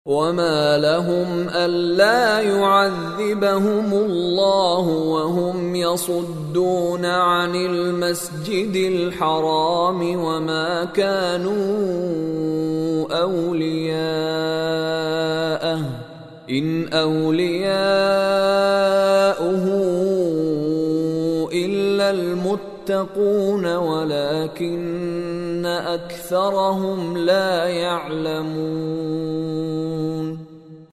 وما لهم ألا يعذبهم الله وهم يصدون عن المسجد الحرام وما كانوا أولياءه إن أولياؤه إلا المتقون ولكن أكثرهم لا يعلمون.